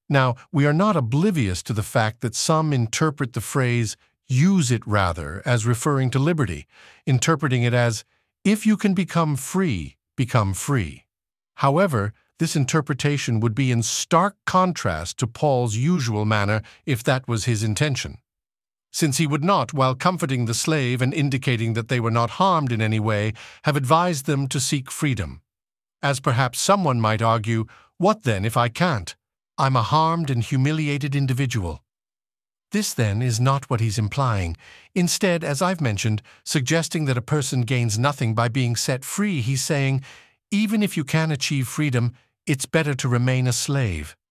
Now, we are not oblivious to the fact that some interpret the phrase "use it rather" as referring to liberty, interpreting it as, if you can become free, become free. However, this interpretation would be in stark contrast to Paul's usual manner if that was his intention, since he would not, while comforting the slave and indicating that they were not harmed in any way, have advised them to seek freedom. As perhaps someone might argue, what then if I can't? I'm a harmed and humiliated individual. This, then, is not what he's implying. Instead, as I've mentioned, suggesting that a person gains nothing by being set free, he's saying, even if you can achieve freedom, it's better to remain a slave.